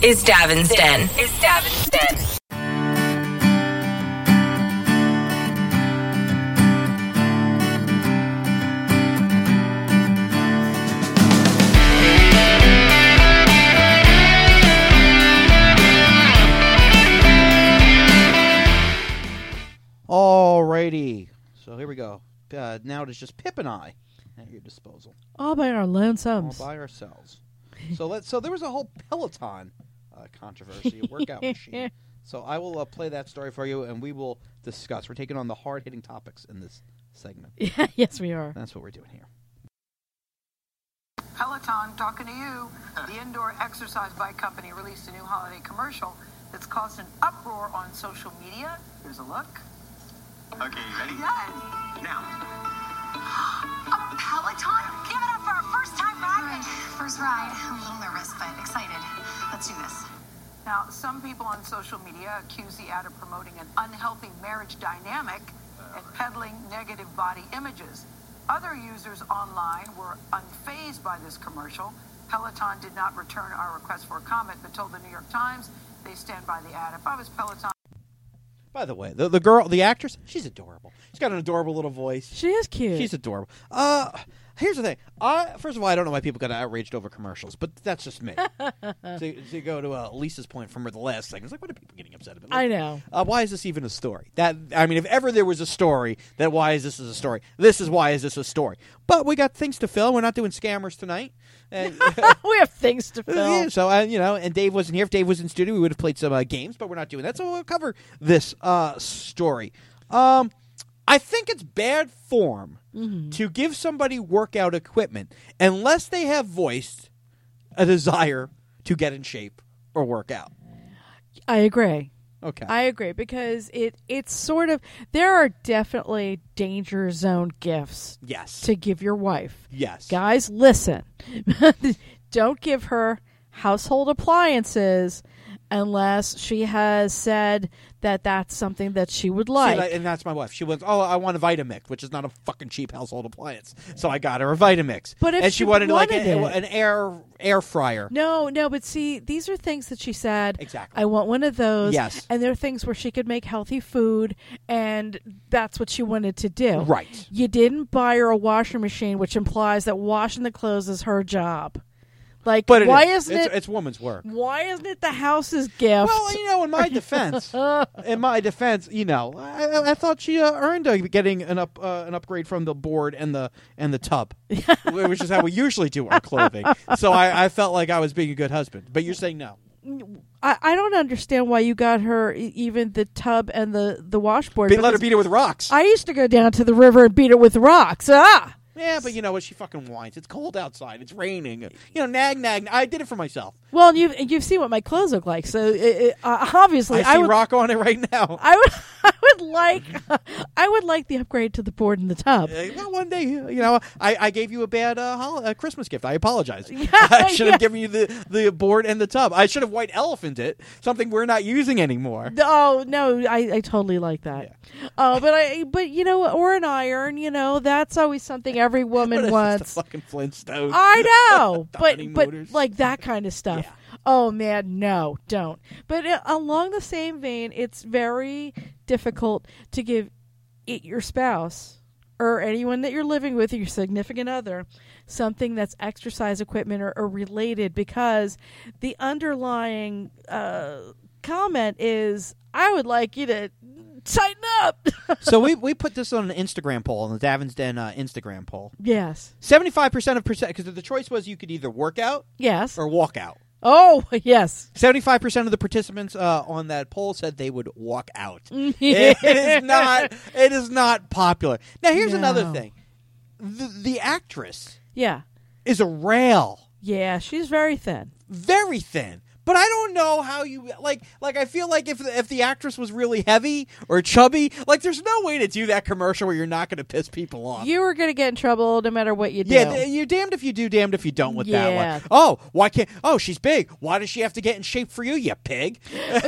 is Davin's Den. Alrighty, so here we go. Now it is just Pip and I at your disposal, All by our lonesomes. all by ourselves. So there was a whole Peloton controversy, a workout machine. So I will play that story for you, and we will discuss. We're taking on the hard-hitting topics in this segment. Yeah, yes, we are. That's what we're doing here. Peloton, talking to you. The indoor exercise bike company released a new holiday commercial that's caused an uproar on social media. Here's a look. Okay, you ready? Yes. Now. A Peloton? Give it up for our first time ride. All right, first ride. I'm a little nervous, but excited. Let's do this. Now, some people on social media accuse the ad of promoting an unhealthy marriage dynamic and peddling negative body images. Other users online were unfazed by this commercial. Peloton did not return our request for a comment, but told the New York Times they stand by the ad. If I was Peloton... By the way, the girl, the actress, she's adorable. She's got an adorable little voice. She is cute. She's adorable. Here's the thing. First of all, I don't know why people got outraged over commercials, but that's just me. to go to Lisa's point from the last segment, it's like, what are people getting upset about? Like, I know. Why is this even a story? If ever there was a story, that why is this a story? This is why is this a story. But we got things to fill. We're not doing scammers tonight. And, We have things to fill. yeah, so, and Dave wasn't here. If Dave was in studio, we would have played some games, but we're not doing that, so we'll cover this story. I think it's bad form to give somebody workout equipment unless they have voiced a desire to get in shape or work out. I agree. Okay. I agree because it's sort of, there are definitely danger zone gifts Yes. to give your wife. Yes. Guys, listen. Don't give her household appliances unless she has said that that's something that she would like. See, and that's my wife. She went, I want a Vitamix, which is not a fucking cheap household appliance. So I got her a Vitamix. But if and she wanted like wanted it. an air fryer. No, but see, these are things that she said, Exactly. I want one of those. Yes. And there are things where she could make healthy food, and that's what she wanted to do. Right. You didn't buy her a washing machine, which implies that washing the clothes is her job. Like, But why is. isn't it? It's woman's work. Why isn't it the house's gift? Well, in my defense, I thought she earned getting an upgrade from the board and the tub, which is how we usually do our clothing. So I felt like I was being a good husband. But you're saying no. I don't understand why you got her even the tub and the washboard. Let her beat it with rocks. I used to go down to the river and beat it with rocks. Yeah, but you know what? She fucking whines. It's cold outside. It's raining. Nag. I did it for myself. Well, you've seen what my clothes look like, so obviously I see rock on it right now. I would like the upgrade to the board and the tub. Well, one day, I gave you a bad Christmas gift. I apologize. I should have given you the board and the tub. I should have white elephant it, something we're not using anymore. Oh no, I totally like that. Yeah. But or an iron. That's always something every woman wants. The fucking Flintstones. I know, but motors. like that kind of stuff. Yeah. Oh man, no, don't. But along the same vein, it's very difficult to give your spouse or anyone that you're living with, your significant other, something that's exercise equipment or related, because the underlying comment is, I would like you to tighten up. So we put this on an Instagram poll, on the Davin's Den Instagram poll. Yes. 75% because the choice was you could either work out Yes. or walk out. Oh, yes. 75% of the participants on that poll said they would walk out. It is not popular. Now, here's another thing. The actress is a rail. Yeah, she's very thin. Very thin. But I don't know how you like. I feel like if the actress was really heavy or chubby, there's no way to do that commercial where you're not going to piss people off. You were going to get in trouble no matter what you do. Yeah, you're damned if you do, damned if you don't with that one. Oh, why can't? Oh, she's big. Why does she have to get in shape for you, you pig?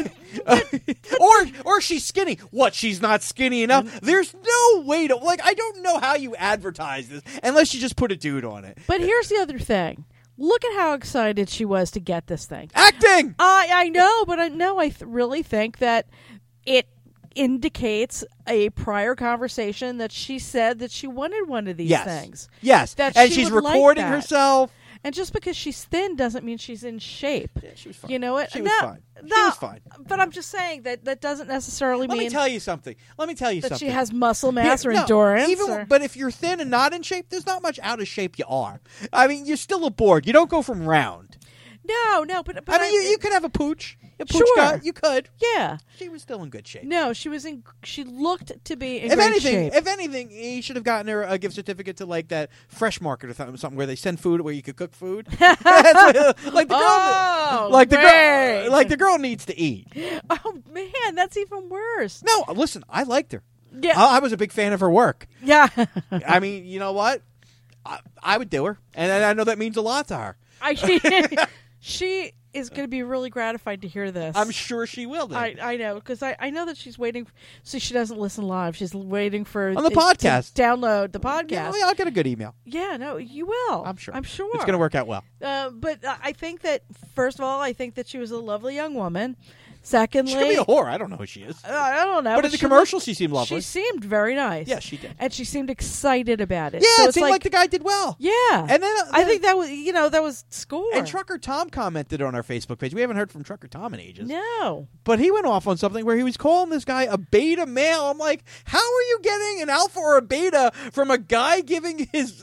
or she's skinny. What? She's not skinny enough. There's no way to I don't know how you advertise this unless you just put a dude on it. But here's the other thing. Look at how excited she was to get this thing. Acting. I know, but I really think that it indicates a prior conversation that she said that she wanted one of these things. Yes, That and she she's would like recording that. herself. And just because she's thin doesn't mean she's in shape. Yeah, she was fine. You know what? She was fine. She was fine. But I'm just saying that doesn't necessarily Let mean me tell you something. that she has muscle mass or no, endurance. But if you're thin and not in shape, there's not much out of shape you are. I mean, you're still a board. You don't go from round. No, but I mean, you could have a pooch. A pooch Sure. guy, you could. Yeah. She was still in good shape. No, she looked to be in great shape. If anything, he should have gotten her a gift certificate to like that Fresh Market or something where they send food where you could cook food. like the girl, great. the girl needs to eat. Oh man, that's even worse. No, listen, I liked her. Yeah. I was a big fan of her work. Yeah. I mean, you know what? I would do her, and I know that means a lot to her. She is going to be really gratified to hear this. I'm sure she will. Then. I know, because I know that she's waiting. So she doesn't listen live. She's waiting for on the podcast. To download the podcast. Yeah, I'll get a good email. Yeah, no, you will. I'm sure. It's going to work out well. But I think that, first of all, I think that she was a lovely young woman. Secondly, she could be a whore. I don't know who she is. I don't know. But in the commercial, she seemed lovely. She seemed very nice. Yeah, she did. And she seemed excited about it. Yeah, so it seemed like the guy did well. Yeah. And then I think that was score. And Trucker Tom commented on our Facebook page. We haven't heard from Trucker Tom in ages. No. But he went off on something where he was calling this guy a beta male. I'm like, how are you getting an alpha or a beta from a guy giving his...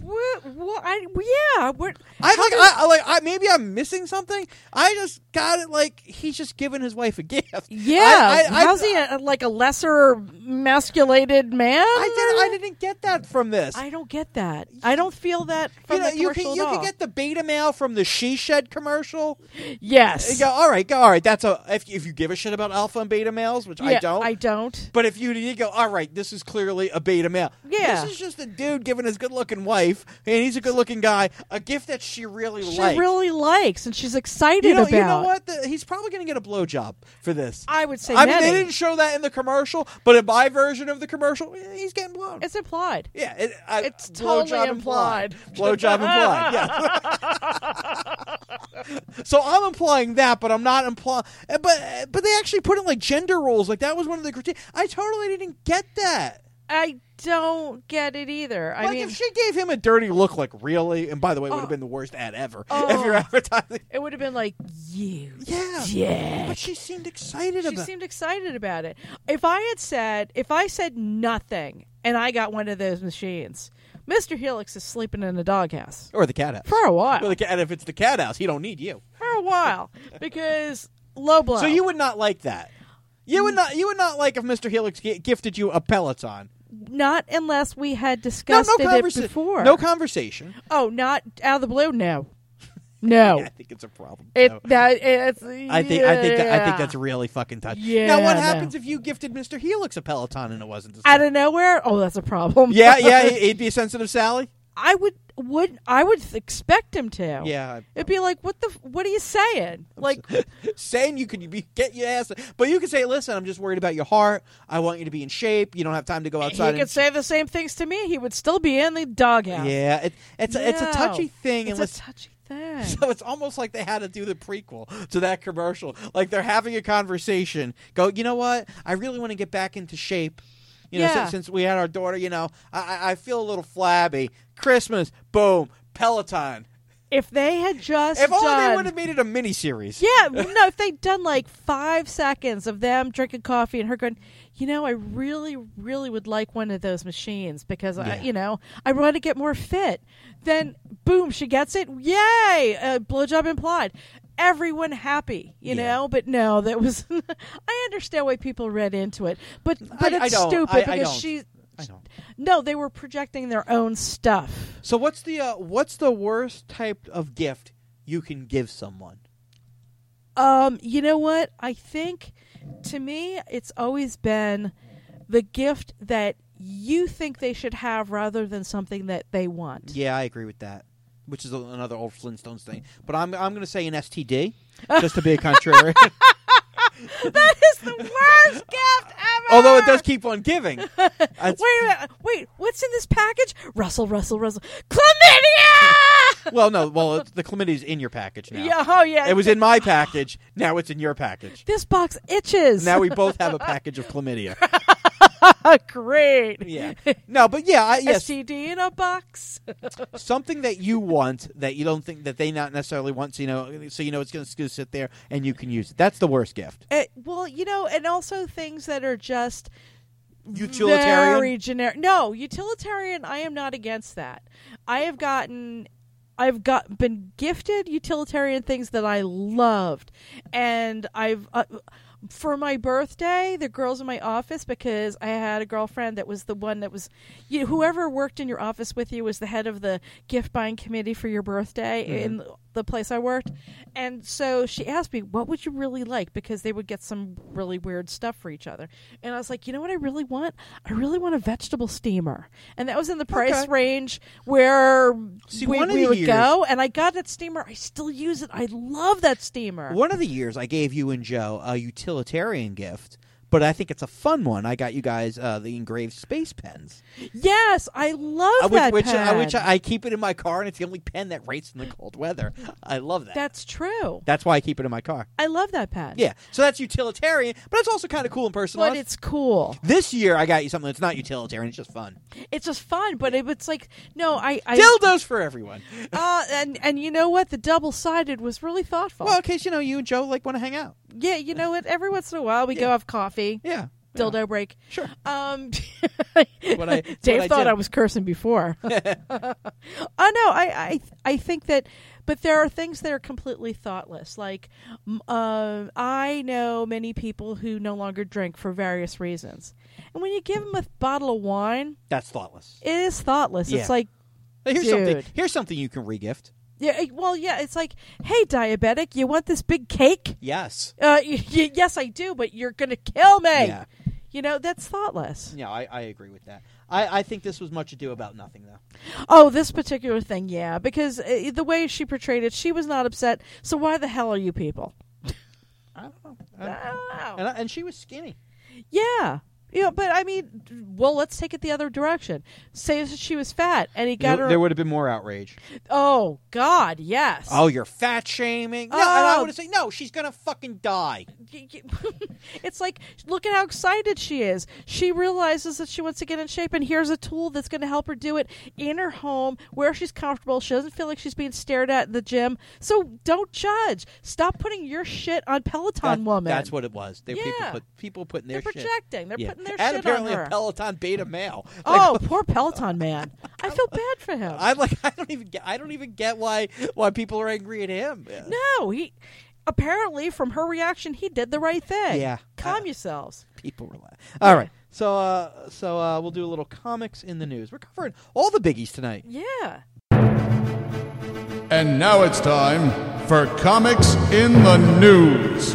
maybe I'm missing something. I just got it like he's just giving his wife a gift. Yeah, how's he like a lesser emasculated man? I didn't get that from this. I don't get that. I don't feel that from the commercial you can get the beta male from the She Shed commercial. Yes. You go, all right. That's if you give a shit about alpha and beta males, which I don't. I don't. But if you go, all right, this is clearly a beta male. Yeah. This is just a dude giving his good-looking wife, and he's a good-looking guy, a gift that she really likes. And she's excited about. You know what? He's probably going to get a blowjob for this. I would say I mean, they didn't show that in the commercial, but in my version of the commercial, he's getting blown. It's implied. Yeah. It's totally implied. Blowjob implied, yeah. So I'm implying that, but I'm not implying... But they actually put in, like, gender roles. Like, that was one of the criteria. I totally didn't get that. I don't get it either. I mean, if she gave him a dirty look, like, really, and by the way, it would have been the worst ad ever if you're advertising. It would have been like, you. Yeah. But she seemed excited about it. She seemed excited about it. If I said nothing and I got one of those machines, Mr. Helix is sleeping in the doghouse. Or the cat house. For a while. And if it's the cat house, he don't need you. For a while. Because low blow. So you would not like that. You would not like if Mr. Helix gifted you a Peloton. Not unless we had discussed it before. No conversation. Oh, not out of the blue? No. No. I think it's a problem. I think that's really fucking touchy. Yeah, now, what happens if you gifted Mr. Helix a Peloton and it wasn't out of nowhere? Oh, that's a problem. Yeah, he'd be a sensitive Sally. I would expect him to. Yeah, it'd be like, what are you saying? Like saying you could get your ass, but you could say, "Listen, I'm just worried about your heart. I want you to be in shape. You don't have time to go outside." He could say the same things to me. He would still be in the doghouse. Yeah, it's a touchy thing. It's a touchy thing. So it's almost like they had to do the prequel to that commercial. Like they're having a conversation. Go, you know what? I really want to get back into shape. Since we had our daughter, I feel a little flabby. Christmas, boom, Peloton. If they had just only they would have made it a miniseries. Yeah, no, if they'd done like 5 seconds of them drinking coffee and her going, I really, really would like one of those machines because, I want to get more fit. Then, boom, she gets it. Yay! Blowjob implied. Everyone happy, know, but no, that was. I understand why people read into it, but it's stupid because I don't. No, they were projecting their own stuff. So what's the worst type of gift you can give someone? You know what? I think to me, it's always been the gift that you think they should have rather than something that they want. Yeah, I agree with that. Which is another old Flintstones thing. But I'm going to say an STD, just to be a contrary. That is the worst gift ever! Although it does keep on giving. Wait a minute. Wait, what's in this package? Russell. Chlamydia! Well, no. Well, the chlamydia's in your package now. Yeah, oh yeah. It was in my package. Now it's in your package. This box itches. Now we both have a package of chlamydia. Great. Yeah. No, but yeah, yes. STD in a box. Something that you want that you don't think that they not necessarily want, so you know it's going to sit there and you can use it. That's the worst gift. Well, and also things that are just Utilitarian? very generic. No, utilitarian. I am not against that. I've been gifted utilitarian things that I loved, and I've. For my birthday, the girls in my office, because I had a girlfriend that was the one that was, whoever worked in your office with you was the head of the gift buying committee for your birthday in the place I worked. And so she asked me, what would you really like? Because they would get some really weird stuff for each other. And I was like, you know what I really want? I really want a vegetable steamer. And that was in the price range where we would go. And I got that steamer. I still use it. I love that steamer. One of the years I gave you and Joe a utilitarian gift, but I think it's a fun one. I got you guys the engraved space pens. Yes, I love that pen. Which I keep it in my car, and it's the only pen that writes in the cold weather. I love that. That's true. That's why I keep it in my car. I love that pen. Yeah, so that's utilitarian, but it's also kind of cool and personal. But it's cool. This year I got you something that's not utilitarian. It's just fun. It's just fun, but it's like, no, I dildos for everyone. And you know what? The double-sided was really thoughtful. Well, in case you and Joe want to hang out. Yeah, you know what? Every once in a while we go have coffee. Yeah. Dildo break. Sure. Dave thought I was cursing before. Oh no, I think that, but there are things that are completely thoughtless. Like, I know many people who no longer drink for various reasons, and when you give them a bottle of wine, that's thoughtless. It is thoughtless. Yeah. It's like, here's something you can regift. Yeah, well, yeah, it's like, hey, diabetic, you want this big cake? Yes. Yes, I do, but you're going to kill me. Yeah. That's thoughtless. Yeah, I agree with that. I think this was much ado about nothing, though. Oh, this particular thing, yeah, because the way she portrayed it, she was not upset, so why the hell are you people? I don't know. I don't know. And she was skinny. Yeah. But I mean, well, let's take it the other direction. Say she was fat, and he got her. There would have been more outrage. Oh God, yes. Oh, you're fat shaming. No, and I would have said, no, she's gonna fucking die. It's like, look at how excited she is. She realizes that she wants to get in shape, and here's a tool that's going to help her do it in her home where she's comfortable. She doesn't feel like she's being stared at in the gym. So don't judge. Stop putting your shit on Peloton woman. That's what it was. People putting their shit. They're projecting. They're putting their and shit apparently on her. A Peloton beta male. Oh, poor Peloton man. I feel bad for him. I don't even get why people are angry at him. Yeah. No, he apparently from her reaction he did the right thing. Yeah. Calm yourselves. People relax. All right. So we'll do a little comics in the news. We're covering all the biggies tonight. Yeah. And now it's time for comics in the news.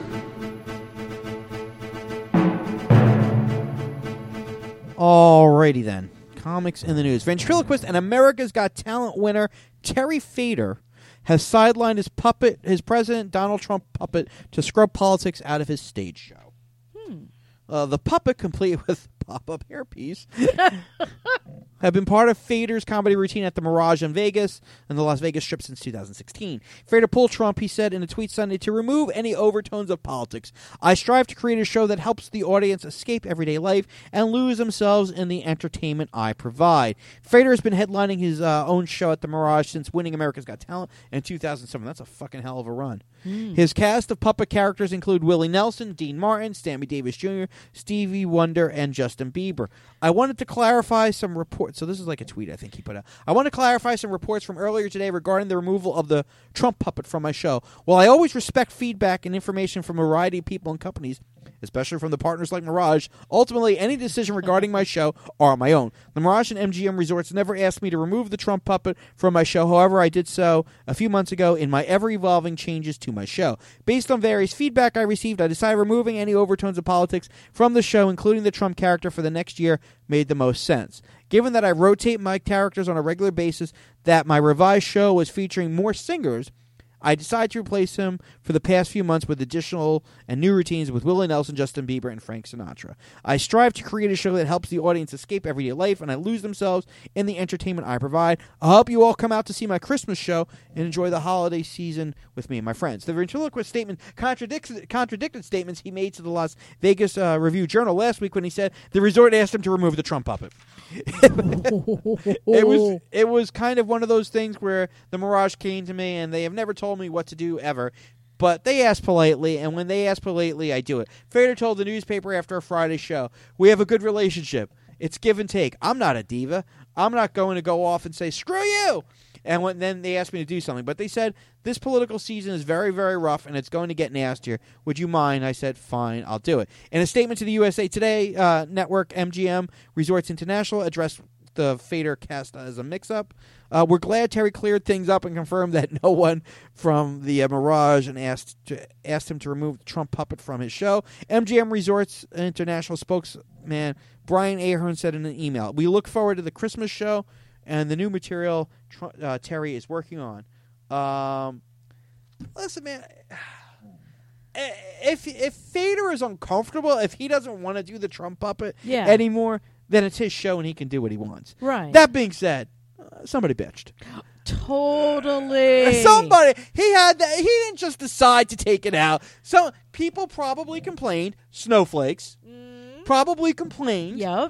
Alrighty then. Comics in the news. Ventriloquist and America's Got Talent winner Terry Fator has sidelined his President Donald Trump puppet to scrub politics out of his stage show. The puppet, complete with pop-up hairpiece, have been part of Fader's comedy routine at the Mirage in Vegas and the Las Vegas Strip since 2016. Fader pulled Trump, he said in a tweet Sunday, to remove any overtones of politics. I strive to create a show that helps the audience escape everyday life and lose themselves in the entertainment I provide. Fader has been headlining his own show at the Mirage since winning America's Got Talent in 2007. That's a fucking hell of a run. His cast of puppet characters include Willie Nelson, Dean Martin, Sammy Davis Jr., Stevie Wonder, and Justin Bieber. I wanted to clarify some reports. So this is like a tweet I think he put out. I want to clarify some reports from earlier today regarding the removal of the Trump puppet from my show. While I always respect feedback and information from a variety of people and companies, especially from the partners like Mirage, ultimately any decision regarding my show are my own. The Mirage and MGM Resorts never asked me to remove the Trump puppet from my show. However, I did so a few months ago in my ever-evolving changes to my show. Based on various feedback I received, I decided removing any overtones of politics from the show, including the Trump character, for the next year made the most sense. Given that I rotate my characters on a regular basis, that my revised show was featuring more singers, I decided to replace him for the past few months with additional and new routines with Willie Nelson, Justin Bieber, and Frank Sinatra. I strive to create a show that helps the audience escape everyday life and I lose themselves in the entertainment I provide. I hope you all come out to see my Christmas show and enjoy the holiday season with me and my friends. The ventriloquist statement contradicted statements he made to the Las Vegas Review-Journal last week when he said the resort asked him to remove the Trump puppet. It was kind of one of those things where the Mirage came to me and they have never told me what to do ever. But they asked politely, and when they ask politely, I do it. Fader told the newspaper after a Friday show, we have a good relationship. It's give and take. I'm not a diva. I'm not going to go off and say, screw you. And then they asked me to do something. But they said, this political season is very, very rough, and it's going to get nastier. Would you mind? I said, fine, I'll do it. In a statement to the USA Today network, MGM Resorts International addressed the Fader cast as a mix-up. We're glad Terry cleared things up and confirmed that no one from the Mirage and asked him to remove the Trump puppet from his show. MGM Resorts International spokesman Brian Ahern said in an email, we look forward to the Christmas show and the new material Terry is working on. Listen, man, if Fader is uncomfortable, if he doesn't want to do the Trump puppet anymore, then it's his show and he can do what he wants. Right. That being said, somebody bitched. Totally. Somebody. He had that. He didn't just decide to take it out. So people probably complained. Snowflakes probably complained. Yep.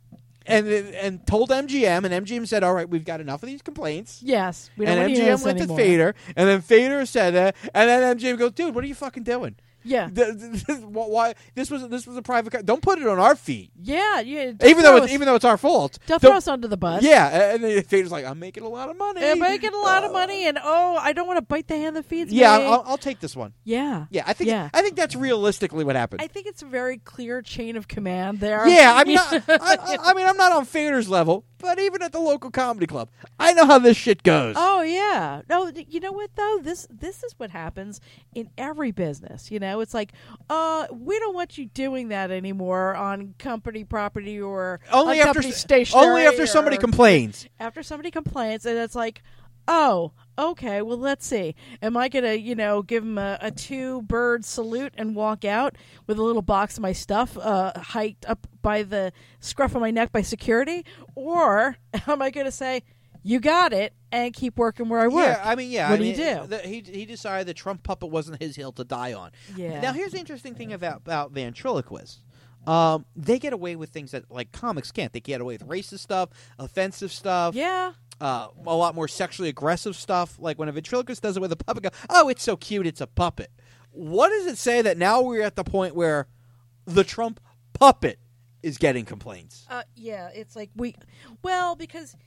And told MGM, and MGM said, all right, we've got enough of these complaints. Yes. We don't and want to hear MGM this went anymore. to Fader, and then Fader said that, and then MGM goes, dude, what are you fucking doing? Yeah. Why this was a private don't put it on our feet. Yeah. Even though it's our fault. Don't throw us under the bus. Yeah, and then Fader's like, I'm making a lot of money. I'm making a lot of money, and I don't want to bite the hand that feeds me. Yeah, I'll take this one. Yeah. Yeah, I think that's realistically what happened. I think it's a very clear chain of command there. Yeah, I mean, I'm not on Fader's level, but even at the local comedy club, I know how this shit goes. Oh yeah. No, you know what though? This is what happens in every business. You know, it's like, we don't want you doing that anymore on company property or only on after company stationery. Only after somebody complains. After somebody complains, and it's like, oh, okay, well, let's see. Am I going to, give him a 2-bird salute and walk out with a little box of my stuff hiked up by the scruff of my neck by security? Or am I going to say, you got it, and keep working where I work? What do you do? He decided the Trump puppet wasn't his hill to die on. Yeah. Now, here's the interesting thing about ventriloquists. They get away with things that, like, comics can't. They get away with racist stuff, offensive stuff. Yeah. A lot more sexually aggressive stuff. Like when a ventriloquist does it with a puppet, go, oh, it's so cute, it's a puppet. What does it say that now we're at the point where the Trump puppet is getting complaints? Yeah, it's like because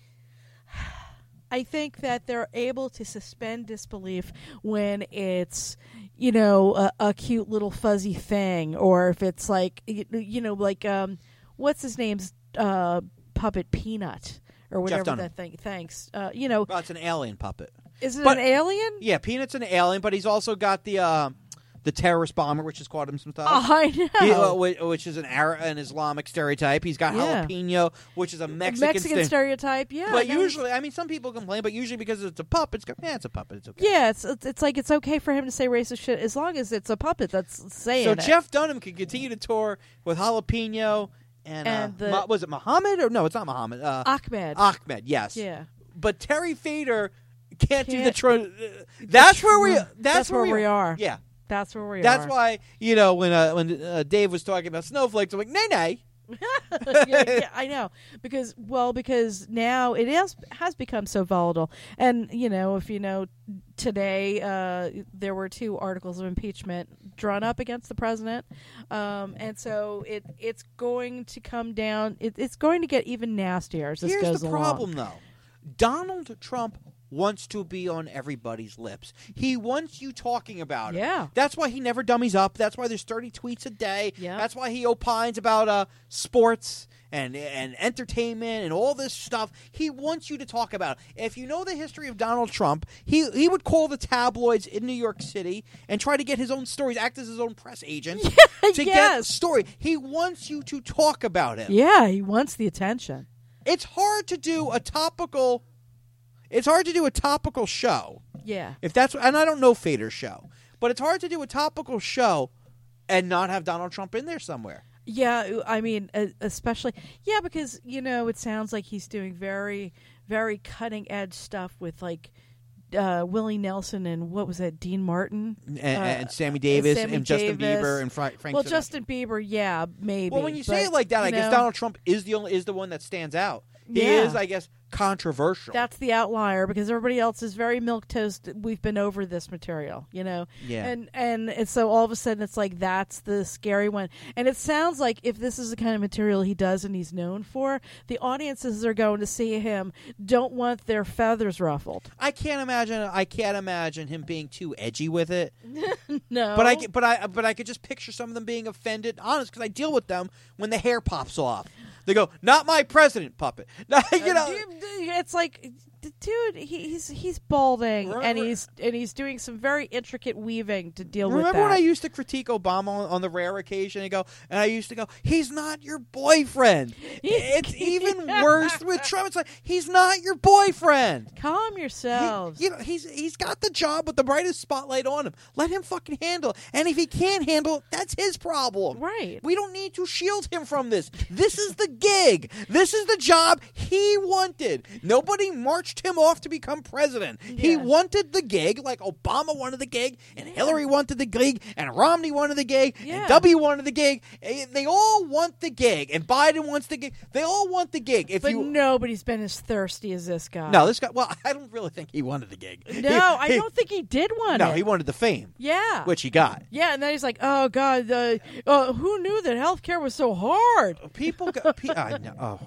I think that they're able to suspend disbelief when it's, a cute little fuzzy thing, or if it's like, what's his name's puppet Peanut or whatever that thing. Thanks. Well, it's an alien puppet. Is it an alien? Yeah, Peanut's an alien, but he's also got the terrorist bomber, which has caused him some stuff. Oh, I know. Which is an Islamic stereotype. He's got jalapeno, which is a Mexican stereotype. Yeah, but usually, some people complain, but usually because it's a puppet, it's a puppet. It's okay. Yeah, it's like it's okay for him to say racist shit as long as it's a puppet that's saying it. So Jeff Dunham can continue to tour with jalapeno and was it Muhammad or no? It's not Muhammad. Ahmed. Ahmed, yes. Yeah. But Terry Fader can't do the. That's where we. That's where we are. Yeah. That's where we are. That's why, when Dave was talking about snowflakes, I'm like, nay. yeah, I know. Because now it has become so volatile. And, if you know, today there were 2 articles of impeachment drawn up against the president. And so it's going to come down. It's going to get even nastier as this goes along. Here's the problem, though. Donald Trump wants to be on everybody's lips. He wants you talking about it. Yeah. That's why he never dummies up. That's why there's 30 tweets a day. Yeah. That's why he opines about sports and entertainment and all this stuff. He wants you to talk about it. If you know the history of Donald Trump, he would call the tabloids in New York City and try to get his own stories, act as his own press agent to get the story. He wants you to talk about him. Yeah, he wants the attention. It's hard to do a topical show Yeah. If that's, and I don't know Fader's show, but it's hard to do a topical show and not have Donald Trump in there somewhere. Yeah, I mean, especially, because, it sounds like he's doing very, very cutting edge stuff with, like, Willie Nelson and what was that, Dean Martin? And Sammy Davis and Justin Bieber and Frank Well, Sinatra. Justin Bieber, yeah, maybe. Well, when you say it like that, I guess Donald Trump is the one that stands out. He Yeah. is, I guess, controversial. That's the outlier because everybody else is very milquetoast. We've been over this material, Yeah. And so all of a sudden it's like that's the scary one. And it sounds like if this is the kind of material he does and he's known for, the audiences are going to see him don't want their feathers ruffled. I can't imagine him being too edgy with it. No, But I could just picture some of them being offended, honest, because I deal with them when the hair pops off. They go, "Not my president, puppet." it's like, dude, he's balding and he's doing some very intricate weaving to deal with that. Remember when I used to critique Obama on the rare occasion? And I used to go, "He's not your boyfriend." It's even worse with Trump. It's like he's not your boyfriend. Calm yourselves. He's got the job with the brightest spotlight on him. Let him fucking handle it. And if he can't handle it, that's his problem. Right. We don't need to shield him from this. This is the gig. This is the job he wanted. Nobody marched him off to become president. Yeah. He wanted the gig, like Obama wanted the gig, and Hillary wanted the gig, and Romney wanted the gig, and W wanted the gig. They all want the gig, and Biden wants the gig. They all want the gig. But nobody's been as thirsty as this guy. No, this guy. Well, I don't really think he wanted the gig. No, I don't think he did want it. No, he wanted the fame. Yeah, which he got. Yeah, and then he's like, "Oh God, who knew that healthcare was so hard?" People got. I know.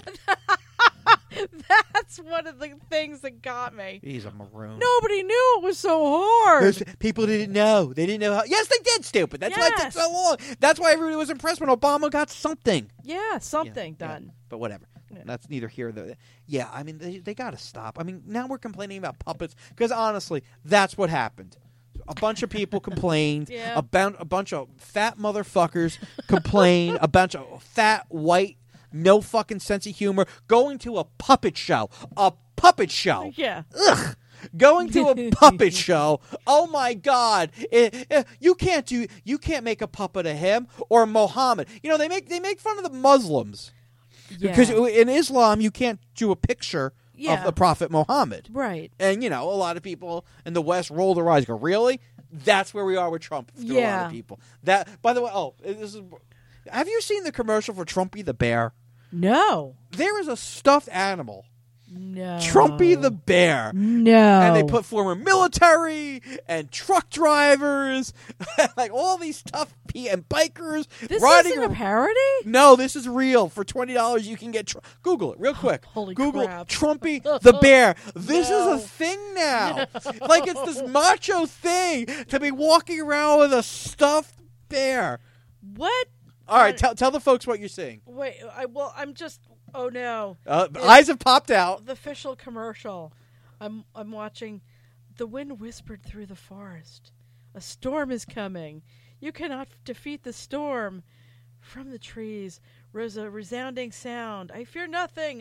That's one of the things that got me. He's a maroon. Nobody knew it was so hard. People didn't know. They didn't know how. Yes, they did, stupid. That's why it took so long. That's why everybody was impressed when Obama got something. Yeah, something done. Yeah. But whatever. Yeah. That's neither here nor there. Yeah, I mean, they got to stop. I mean, now we're complaining about puppets because, honestly, that's what happened. A bunch of people complained. Yeah. A bunch of fat motherfuckers complained. A bunch of fat, white, no fucking sense of humor going to a puppet show. A puppet show. Yeah. Ugh. Going to a puppet show. Oh my God! You can't make a puppet of him or Muhammad. They make fun of the Muslims because in Islam you can't do a picture of the Prophet Muhammad. Right. And a lot of people in the West roll their eyes. Go, really? That's where we are with Trump. For a lot of people. That, by the way, have you seen the commercial for Trumpy the bear? No. There is a stuffed animal. No. Trumpy the bear. No. And they put former military and truck drivers, like all these tough and bikers. This riding isn't a parody? No, this is real. For $20, you can get... Google it real quick. Holy Google crap. Trumpy the bear. This No. is a thing now. No. Like it's this macho thing to be walking around with a stuffed bear. What? All right, tell the folks what you're seeing. Wait, I'm just... Oh no! Eyes have popped out. The official commercial. I'm watching. The wind whispered through the forest. A storm is coming. You cannot defeat the storm. From the trees rose a resounding sound. I fear nothing.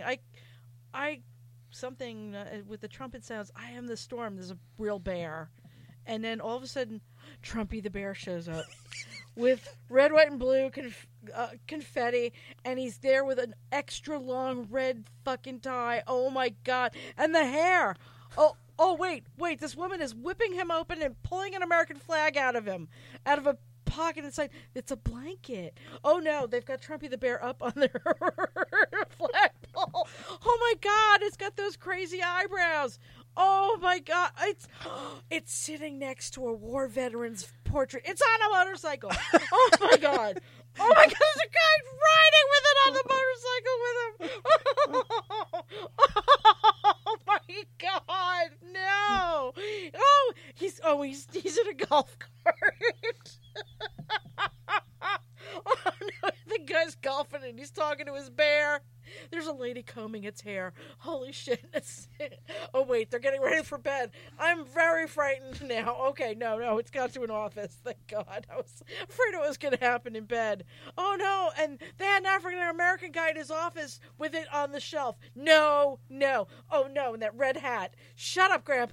I something with the trumpet sounds. I am the storm. There's a real bear, and then all of a sudden, Trumpy the bear shows up. With red, white, and blue confetti, and he's there with an extra long red fucking tie. Oh my God! And the hair. Oh wait! This woman is whipping him open and pulling an American flag out of a pocket inside. It's a blanket. Oh no! They've got Trumpy the bear up on their flagpole. Oh my God! It's got those crazy eyebrows. Oh my God! It's sitting next to a war veteran's portrait. It's on a motorcycle. Oh my God! Oh my God! There's a guy riding with it on the motorcycle with him. Oh my God! No! He's in a golf cart. Oh no! The guy's golfing and he's talking to his bear. There's a lady combing its hair. Holy shit. Oh, wait, they're getting ready for bed. I'm very frightened now. Okay, no, it's got to an office. Thank God. I was afraid it was going to happen in bed. Oh, no, and they had an African-American guy in his office with it on the shelf. No. Oh, no, and that red hat. Shut up, Grandpa.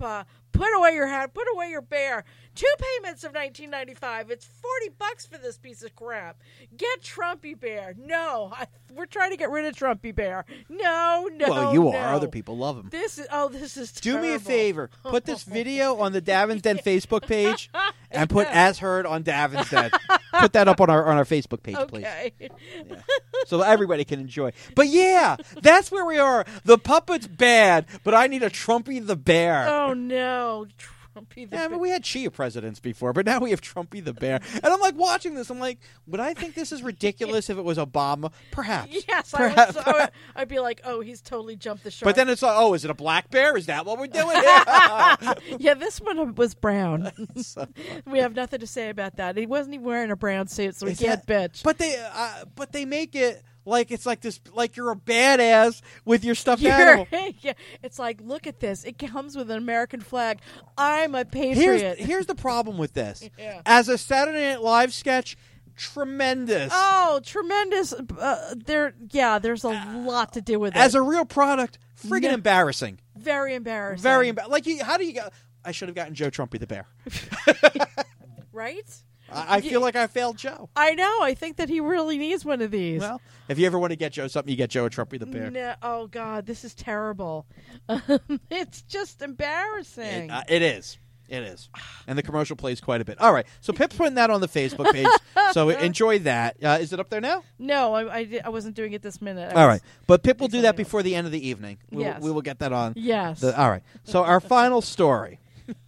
Put away your hat. Put away your bear. 2 payments of $19.95. It's $40 for this piece of crap. Get Trumpy Bear. No, we're trying to get rid of Trumpy Bear. No. Well, you no. are. Other people love him. This is Do terrible. me a favor. Put this video on the Davin's Den Facebook page and put As Heard on Davin's Den. Put that up on our Facebook page, please. Okay. Yeah. So everybody can enjoy. But yeah, that's where we are. The puppet's bad, but I need a Trumpy the Bear. Oh no, Trumpy the Yeah, Bear. but we had Chia presidents before, but now we have Trumpy the Bear. And I'm like watching this. I'm like, would I think this is ridiculous if it was Obama? Perhaps. Yes, Perhaps. I'd be like, oh, he's totally jumped the shark. But then it's like, oh, is it a black bear? Is that what we're doing here? Yeah, this one was brown. So- We have nothing to say about that. He wasn't even wearing a brown suit, so we Is can't that- bitch. But they make it like it's like this, like you're a badass with your stuffed animal. Yeah, it's like, look at this. It comes with an American flag. I'm a patriot. Here's the problem with this. Yeah. As a Saturday Night Live sketch, tremendous. Oh, tremendous! There's a lot to do with it. As a real product, friggin' No. embarrassing. Very embarrassing. Very embarrassing. Like, how do you go? I should have gotten Joe Trumpy the Bear. right. I feel like I failed Joe. I know. I think that he really needs one of these. Well, if you ever want to get Joe something, you get Joe a Trumpy the Bear. No, oh God, this is terrible. It's just embarrassing. It is. It is. And the commercial plays quite a bit. All right. So Pip's putting that on the Facebook page. So enjoy that. Is it up there now? No, I wasn't doing it this minute. All right. But Pip will do something that else. before the end of the evening. Yes. We will get that on. Yes. All right. So our final story.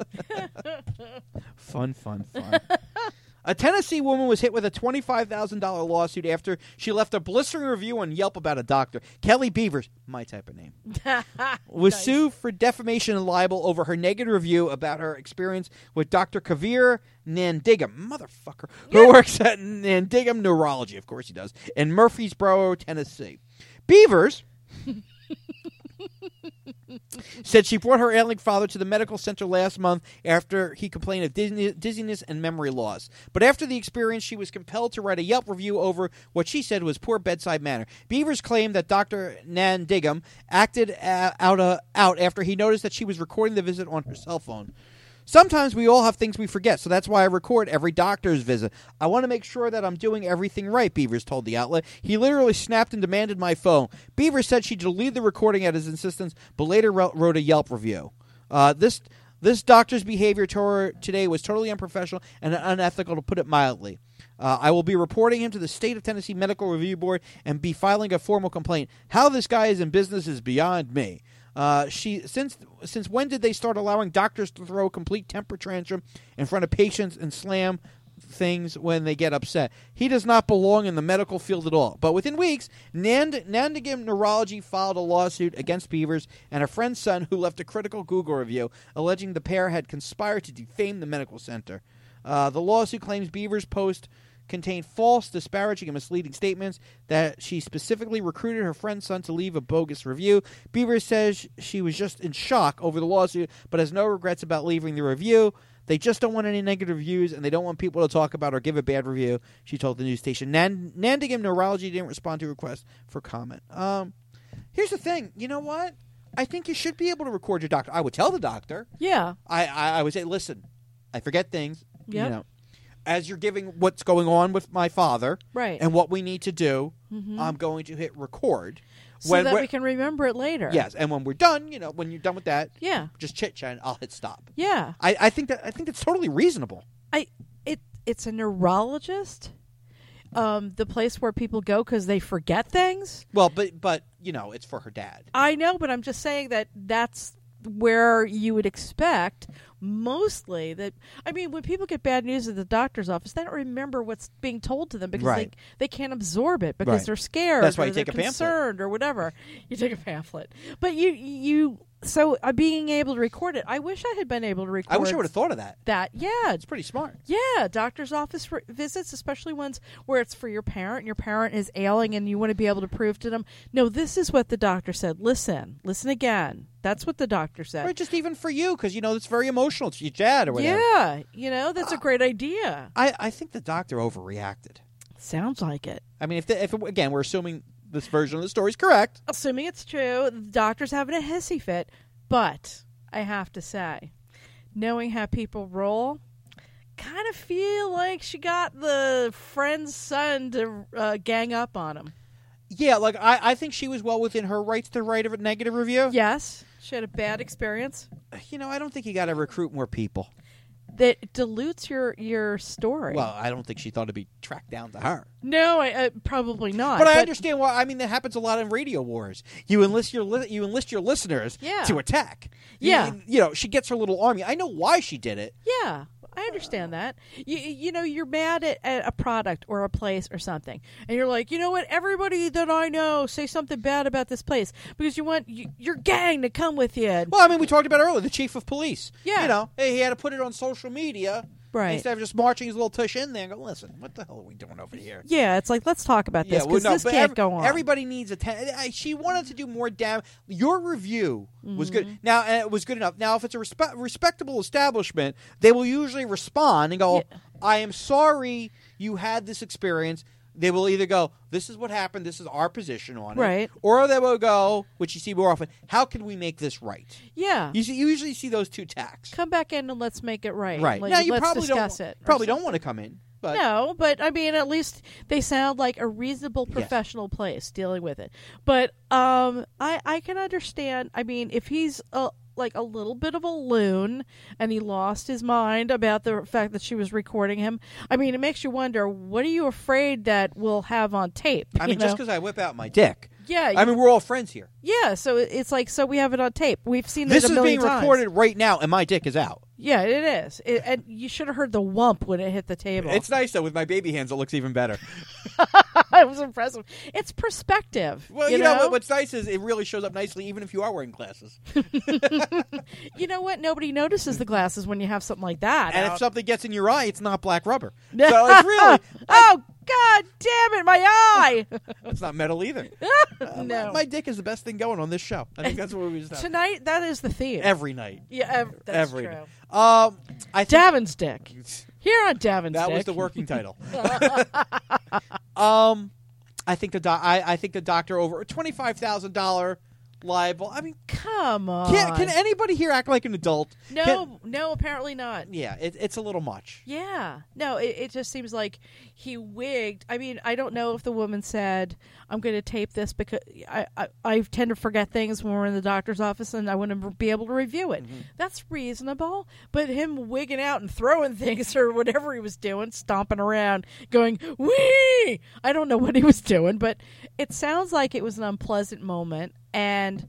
Fun. A Tennessee woman was hit with a $25,000 lawsuit after she left a blistering review on Yelp about a doctor. Kelly Beavers, my type of name, was Nice. sued for defamation and libel over her negative review about her experience with Dr. Kavir Nandigam, motherfucker, who works at Nandigam Neurology, of course he does, in Murfreesboro, Tennessee. Beavers said she brought her ailing father to the medical center last month after he complained of dizziness and memory loss. But after the experience, she was compelled to write a Yelp review over what she said was poor bedside manner. Beavers claimed that Dr. Nandigam acted out after he noticed that she was recording the visit on her cell phone. Sometimes we all have things we forget, so that's why I record every doctor's visit. I want to make sure that I'm doing everything right, Beavers told the outlet. He literally snapped and demanded my phone. Beavers said she deleted the recording at his insistence, but later wrote a Yelp review. This doctor's behavior to her today was totally unprofessional and unethical, to put it mildly. I will be reporting him to the State of Tennessee Medical Review Board and be filing a formal complaint. How this guy is in business is beyond me. Since when did they start allowing doctors to throw a complete temper tantrum in front of patients and slam things when they get upset? He does not belong in the medical field at all. But within weeks, Nandigam Neurology filed a lawsuit against Beavers and her friend's son, who left a critical Google review alleging the pair had conspired to defame the medical center. The lawsuit claims Beavers' post contained false, disparaging, and misleading statements, that she specifically recruited her friend's son to leave a bogus review. Beavers says she was just in shock over the lawsuit, but has no regrets about leaving the review. They just don't want any negative reviews, and they don't want people to talk about or give a bad review, she told the news station. Nandigam Neurology didn't respond to requests for comment. Here's the thing. You know what? I think you should be able to record your doctor. I would tell the doctor. Yeah. I would say, listen, I forget things. Yep. You know, as you're giving what's going on with my father, Right. and what we need to do, I'm going to hit record. So that we can remember it later. Yes, and when we're done, when you're done with that, Yeah. just chit chat. I'll hit stop. Yeah. I think that's totally reasonable. It's a neurologist. The place where people go because they forget things. Well, but it's for her dad. I know, but I'm just saying that that's where you would expect mostly that. I mean, when people get bad news at the doctor's office, they don't remember what's being told to them because Right. they can't absorb it because Right. they're scared. That's why or you take they're a pamphlet. concerned or whatever. You take a pamphlet, but so being able to record it. I wish I had been able to record. I wish I would have thought of that. that. Yeah, It's pretty smart. yeah, doctor's office visits, especially ones where it's for your parent and your parent is ailing and you want to be able to prove to them, no, this is what the doctor said. Listen again. That's what the doctor said. Or just even for you, because it's very emotional. It's your dad or whatever. Yeah, that's a great idea. I think the doctor overreacted. Sounds like it. I mean, if again, we're assuming this version of the story is correct. Assuming it's true, the doctor's having a hissy fit, but I have to say, knowing how people roll, kind of feel like she got the friend's son to gang up on him. Yeah, like I think she was well within her rights to write a negative review. Yes, she had a bad experience. I don't think you got to recruit more people. That dilutes your story. Well, I don't think she thought it'd be tracked down to her. No, probably not. But I understand why. I mean, that happens a lot in radio wars. You enlist your listeners to attack. Yeah. She gets her little army. I know why she did it. Yeah, I understand that. You're mad at a product or a place or something, and you're like, you know what? Everybody that I know say something bad about this place because you want your gang to come with you. Well, I mean, we talked about earlier the chief of police. Yeah. He had to put it on social media. Right. Instead of just marching his little tush in there and go, listen, what the hell are we doing over here? Yeah, it's like, let's talk about this because this can't go on. Everybody needs attention. She wanted to do more damage. Your review was good. Now, it was good enough. Now, if it's a respectable establishment, they will usually respond and go, I am sorry you had this experience. They will either go, this is what happened, this is our position on it. Right. Or they will go, which you see more often, how can we make this right? Yeah. You usually see those two tacks. Come back in and let's make it right. Right. Like, Now, you let's probably discuss it. don't want to come in. But No, but I mean, at least they sound like a reasonable professional place dealing with it. But I can understand. I mean, if he's like a little bit of a loon and he lost his mind about the fact that she was recording him, I mean, it makes you wonder, what are you afraid that we'll have on tape? I mean, just because I whip out my dick. Yeah. I mean, we're all friends here. Yeah, so it's like, so we have it on tape. We've seen this it a million is being times. recorded right now, and my dick is out. Yeah, it is. And you should have heard the whump when it hit the table. It's nice, though. With my baby hands, it looks even better. It was impressive. It's perspective. Well, you know what's nice is it really shows up nicely, even if you are wearing glasses. You know what? Nobody notices the glasses when you have something like that. And out. if something gets in your eye, it's not black rubber. So it's really... Oh, God damn it, my eye! It's not metal either. No. My dick is the best thing going on this show. I think that's what we just have. Tonight, that is the theme. Every night. Yeah, that's Every true. night. I think Davin's Dick. Here on Davin's that Dick. was the working title. I think the doctor over $25,000 liable. I mean, come on. can anybody here act like an adult? No, apparently not. Yeah, it's a little much. Yeah. No, it just seems like he wigged. I mean, I don't know if the woman said, I'm going to tape this because I tend to forget things when we're in the doctor's office and I want to be able to review it. Mm-hmm. That's reasonable. But him wigging out and throwing things or whatever he was doing, stomping around, going, wee! I don't know what he was doing, but it sounds like it was an unpleasant moment. And,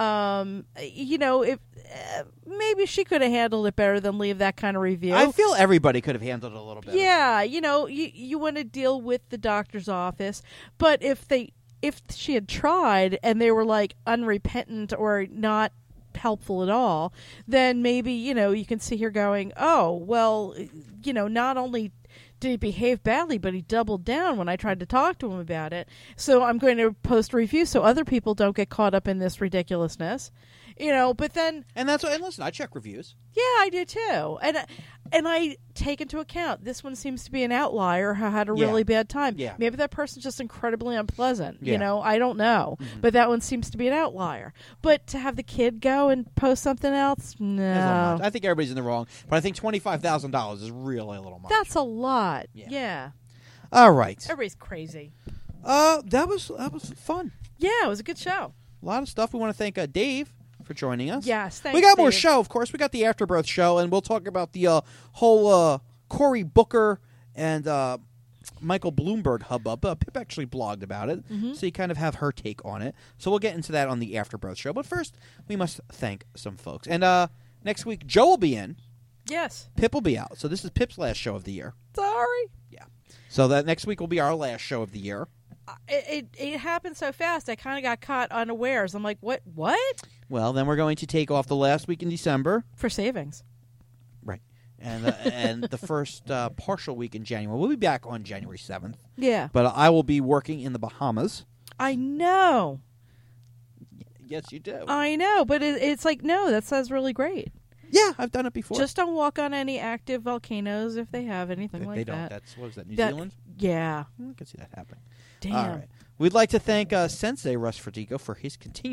if maybe she could have handled it better than leave that kind of review. I feel everybody could have handled it a little better. Yeah, you want to deal with the doctor's office, but if she had tried and they were like unrepentant or not helpful at all, then maybe, you can see her going, oh, well, not only did he behave badly, but he doubled down when I tried to talk to him about it. So I'm going to post a review so other people don't get caught up in this ridiculousness. But then... And listen, I check reviews. Yeah, I do too. And I take into account this one seems to be an outlier who had a really bad time. Yeah. Maybe that person's just incredibly unpleasant. Yeah. I don't know. Mm-hmm. But that one seems to be an outlier. But to have the kid go and post something else, no. I think everybody's in the wrong, but I think $25,000 is really a little much. That's a lot. Yeah. Yeah. All right. Everybody's crazy. That was fun. Yeah, it was a good show. A lot of stuff. We want to thank Dave for joining us. Yes, thanks, we got more Dave. show, of course. We got the Afterbirth show, and we'll talk about the whole Cory Booker and Michael Bloomberg hubbub. Pip actually blogged about it, so you kind of have her take on it. So we'll get into that on the Afterbirth show. But first, we must thank some folks. And next week, Joe will be in. Yes. Pip will be out. So this is Pip's last show of the year. Sorry. Yeah. So that next week will be our last show of the year. It happened so fast. I kind of got caught unawares. I'm like, what? Well, then we're going to take off the last week in December. For savings. Right. And the first partial week in January. We'll be back on January 7th. Yeah. But I will be working in the Bahamas. I know. Yes, you do. I know, but it's like, no, that sounds really great. Yeah, I've done it before. Just don't walk on any active volcanoes if they have anything like they don't. that. What was that, New Zealand? Yeah. I can see that happening. Damn. All right. We'd like to thank Sensei Russ Fertigo for his continued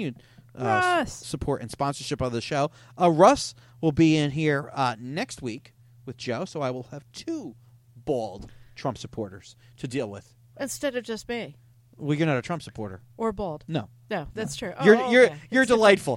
Russ. support and sponsorship of the show. Russ will be in here next week with Joe, so I will have 2 bald Trump supporters to deal with. Instead of just me. Well, you're not a Trump supporter. Or bald. No. No, that's true. Oh, You're delightful.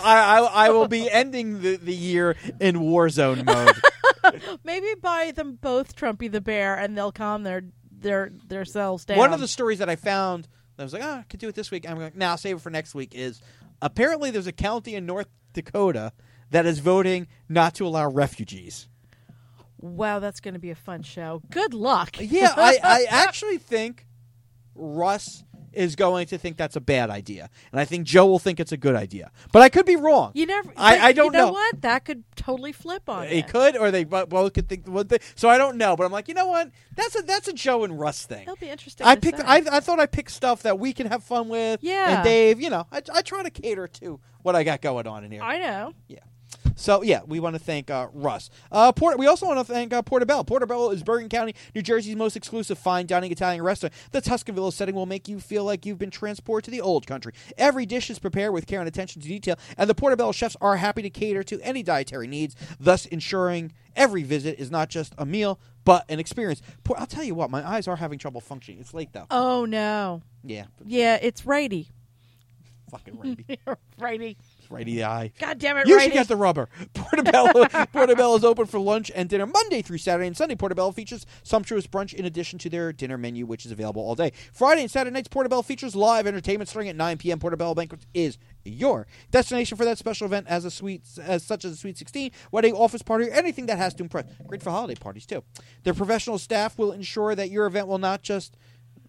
I will be ending the year in war zone mode. Maybe buy them both Trumpy the Bear, and they'll calm their selves down. One of the stories that I found, I was like, I could do it this week. I'm going, nah, I'll save it for next week, is apparently there's a county in North Dakota that is voting not to allow refugees. Wow, that's going to be a fun show. Good luck. Yeah, I actually think Russ is going to think that's a bad idea, and I think Joe will think it's a good idea. But I could be wrong. You never. I don't know. You know what? That could totally flip on It you. could, or they both could think one thing. So I don't know. But I'm like, you know what? That's a Joe and Russ thing. It'll be interesting. I to picked. say. I thought I picked stuff that we can have fun with. Yeah. And Dave, I try to cater to what I got going on in here. I know. Yeah. So, yeah, we want to thank Russ. We also want to thank Portobello. Portobello is Bergen County, New Jersey's most exclusive fine dining Italian restaurant. The Tuscanville setting will make you feel like you've been transported to the old country. Every dish is prepared with care and attention to detail, and the Portobello chefs are happy to cater to any dietary needs, thus ensuring every visit is not just a meal, but an experience. I'll tell you what, my eyes are having trouble functioning. It's late, though. Oh, no. Yeah. Yeah, it's righty. Fucking righty. Righty. Righty eye. God damn it, You righty. should get the rubber. Portobello is open for lunch and dinner Monday through Saturday and Sunday. Portobello features sumptuous brunch in addition to their dinner menu, which is available all day. Friday and Saturday nights, Portobello features live entertainment starting at 9 p.m. Portobello Banquet is your destination for that special event such as a Sweet 16, wedding, office party, or anything that has to impress. Great for holiday parties, too. Their professional staff will ensure that your event will not just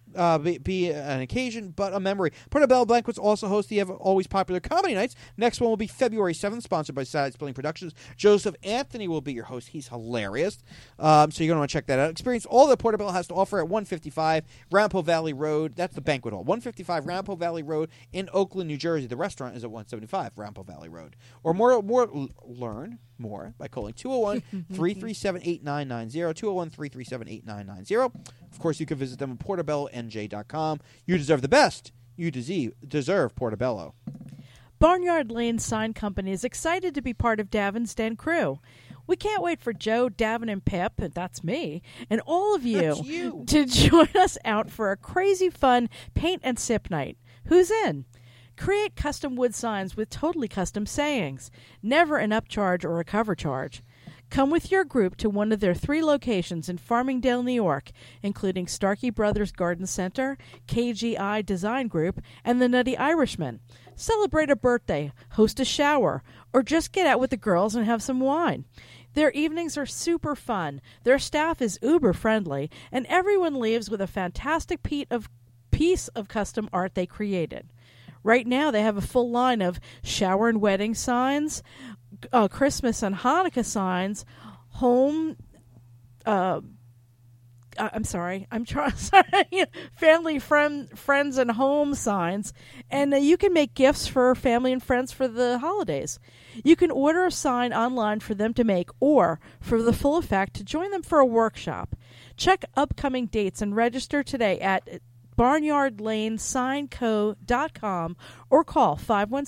be an occasion, but a memory. Portobello Banquets also host the always popular comedy nights. Next one will be February 7th, sponsored by Side Splitting Productions. Joseph Anthony will be your host. He's hilarious. So you're going to want to check that out. Experience all that Portobello has to offer at 155 Rampo Valley Road. That's the banquet hall. 155 Rampo Valley Road in Oakland, New Jersey. The restaurant is at 175 Rampo Valley Road. Or learn more by calling 201-337-8990, 201-337-8990. Of course, you can visit them at portobellonj.com. You deserve the best. You deserve Portobello. Barnyard Lane Sign Company is excited to be part of Davin's Den crew. We can't wait for Joe, Davin, and Pip, that's me, and all of That's you. to join us out for a crazy fun paint and sip night. Who's in? Create custom wood signs with totally custom sayings. Never an upcharge or a cover charge. Come with your group to one of their 3 locations in Farmingdale, New York, including Starkey Brothers Garden Center, KGI Design Group, and the Nutty Irishman. Celebrate a birthday, host a shower, or just get out with the girls and have some wine. Their evenings are super fun, their staff is uber friendly, and everyone leaves with a fantastic piece of custom art they created. Right now, they have a full line of shower and wedding signs, Christmas and Hanukkah signs, family, friends, and home signs, and you can make gifts for family and friends for the holidays. You can order a sign online for them to make, or for the full effect, to join them for a workshop. Check upcoming dates and register today at barnyardlanesignco.com or call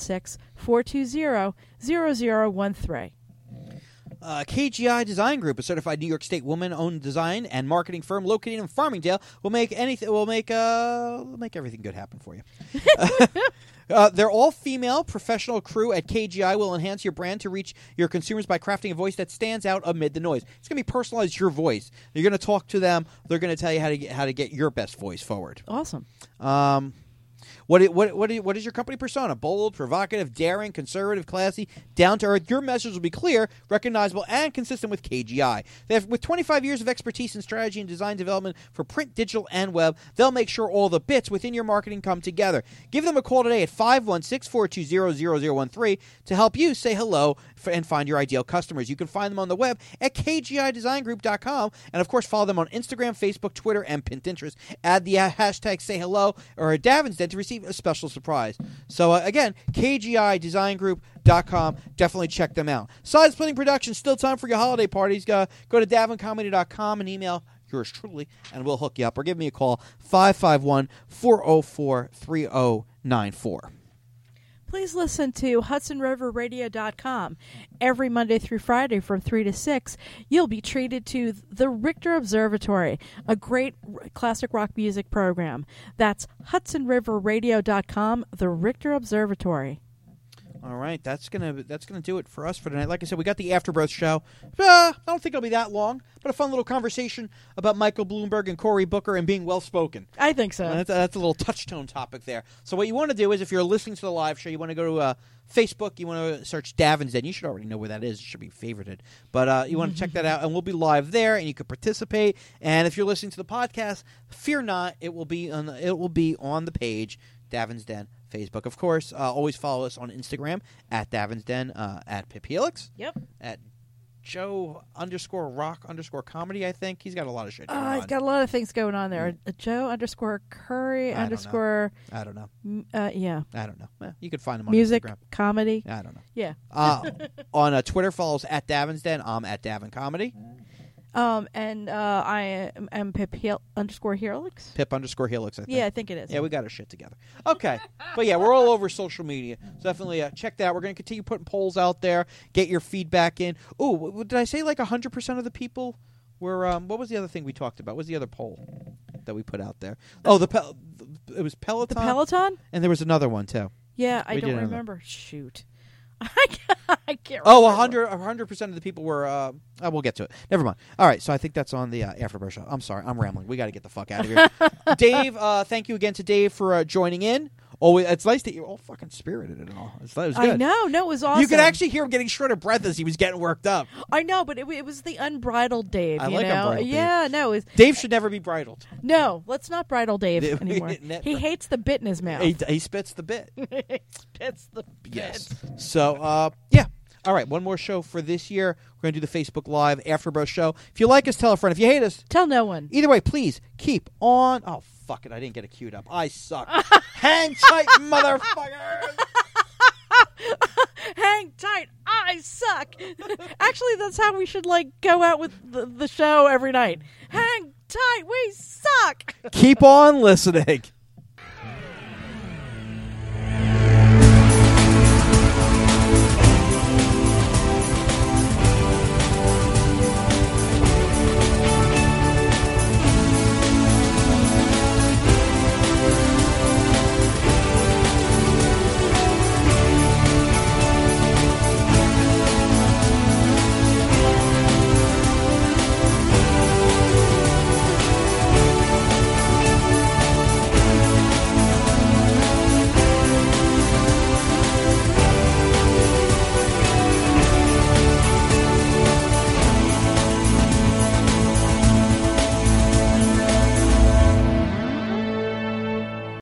516-420-0013. KGI Design Group, a certified New York State woman-owned design and marketing firm located in Farmingdale, will make everything good happen for you. Their all-female professional crew at KGI will enhance your brand to reach your consumers by crafting a voice that stands out amid the noise. It's going to be personalized, your voice. You're going to talk to them. They're going to tell you how to get your best voice forward. Awesome. What is your company persona? Bold, provocative, daring, conservative, classy, down to earth. Your message will be clear, recognizable, and consistent with KGI. With 25 years of expertise in strategy and design development for print, digital, and web, they'll make sure all the bits within your marketing come together. Give them a call today at 516-420-0013 to help you say hello and find your ideal customers. You can find them on the web at kgidesignGroup.com, and of course follow them on Instagram, Facebook, Twitter, and Pinterest. Add the hashtag say hello or a Davin's Den to receive a special surprise. So again, kgidesignGroup.com. Definitely check them out. Side Splitting Productions, still time for your holiday parties. Go to davincomedy.com and email yours truly, and we'll hook you up. Or give me a call, 551-404-3094. please listen to HudsonRiverRadio.com. Every Monday through Friday from 3 to 6, you'll be treated to the Richter Observatory, a great classic rock music program. That's HudsonRiverRadio.com, the Richter Observatory. All right, that's gonna do it for us for tonight. Like I said, we got the Afterbirth show. I don't think it'll be that long, but a fun little conversation about Michael Bloomberg and Cory Booker and being well spoken. I think so. That's a little touchstone topic there. So what you want to do is, if you're listening to the live show, you want to go to Facebook. You want to search Davin's Den. You should already know where that is. It should be favorited, but you want to check that out, and we'll be live there, and you can participate. And if you're listening to the podcast, fear not, it will be on the page, Davin's Den. Facebook, of course. Always follow us on Instagram at Davin's Den, at Pip Helix. Yep. At Joe_Rock_Comedy, I think. He's got a lot of shit going on. He's got a lot of things going on there. Joe_Curry _ I don't know. Yeah. I don't know. You can find him on Music, Instagram. comedy. I don't know. Yeah. On Twitter, follow us at Davin's Den. I'm at Davin Comedy. And I am Pip _Helix. Pip_Helix, I think. Yeah, I think it is. Yeah, we got our shit together. Okay. But yeah, we're all over social media. So definitely check that out. We're going to continue putting polls out there. Get your feedback in. Ooh, did I say like 100% of the people were, what was the other thing we talked about? What was the other poll that we put out there? Oh, it was Peloton. The Peloton? And there was another one, too. Yeah, I We don't did another. remember. Shoot. I can't remember. 100% of the people were, we'll get to it. Never mind. All right, so I think that's on the Afterbirth show. I'm sorry, I'm rambling. We got to get the fuck out of here. Dave, thank you again to Dave for joining in. Always, it's nice that you're all fucking spirited and all. It was good. I know. No, it was awesome. You could actually hear him getting short of breath as he was getting worked up. I know, but it was the unbridled Dave. I you like know? unbridled Dave. Yeah, no. Dave should never be bridled. No, let's not bridle Dave anymore. He hates the bit in his mouth. He spits the bit. Spits the bit. Yes. So, yeah. All right, one more show for this year. We're going to do the Facebook Live Afterbirth show. If you like us, tell a friend. If you hate us, tell no one. Either way, please keep on. Oh, fuck it. I didn't get it queued up. I suck. Hang tight, motherfuckers. Hang tight. I suck. Actually, that's how we should go out with the show every night. Hang tight. We suck. Keep on listening.